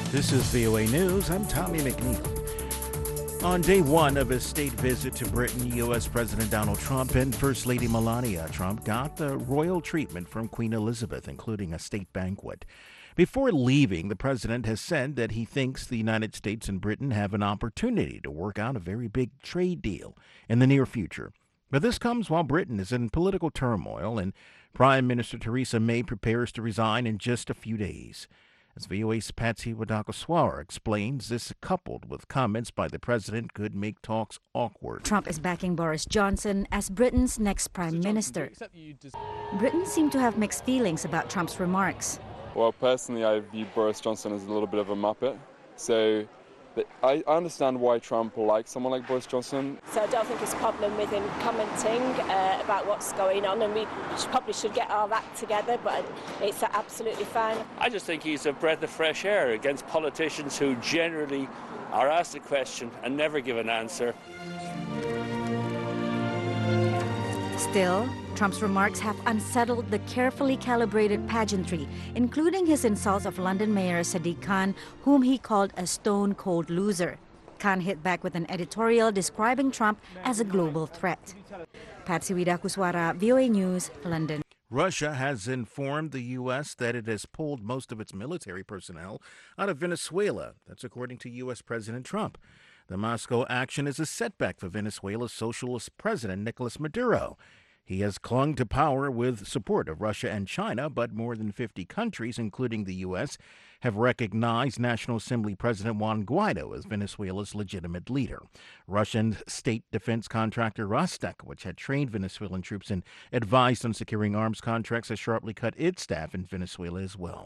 This is VOA News. I'm Tommy McNeil. On day one of his state visit to Britain, U.S. President Donald Trump and First Lady Melania Trump got the royal treatment from Queen Elizabeth, including a state banquet. Before leaving, the president has said that he thinks the United States and Britain have an opportunity to work out a very big trade deal in the near future. But this comes while Britain is in political turmoil and Prime Minister Theresa May prepares to resign in just a few days. As VOA's Patsy Wadakoswara explains, this coupled with comments by the president could make talks awkward. Trump is backing Boris Johnson as Britain's next prime minister. Britain seemed to have mixed feelings about Trump's remarks. Well, personally, I view Boris Johnson as a little bit of a muppet. So I understand why Trump likes someone like Boris Johnson. So I don't think it's a problem with him commenting about what's going on, and we probably should get our act together, but it's absolutely fine. I just think he's a breath of fresh air against politicians who generally are asked a question and never give an answer. Still, Trump's remarks have unsettled the carefully calibrated pageantry, including his insults of London Mayor Sadiq Khan, whom he called a stone-cold loser. Khan hit back with an editorial describing Trump as a global threat. Patsy Wadakoswara, VOA News, London. Russia has informed the U.S. that it has pulled most of its military personnel out of Venezuela. That's according to U.S. President Trump. The Moscow action is a setback for Venezuela's socialist president, Nicolas Maduro. He has clung to power with support of Russia and China, but more than 50 countries, including the U.S., have recognized National Assembly President Juan Guaido as Venezuela's legitimate leader. Russian state defense contractor Rostek, which had trained Venezuelan troops and advised on securing arms contracts, has sharply cut its staff in Venezuela as well.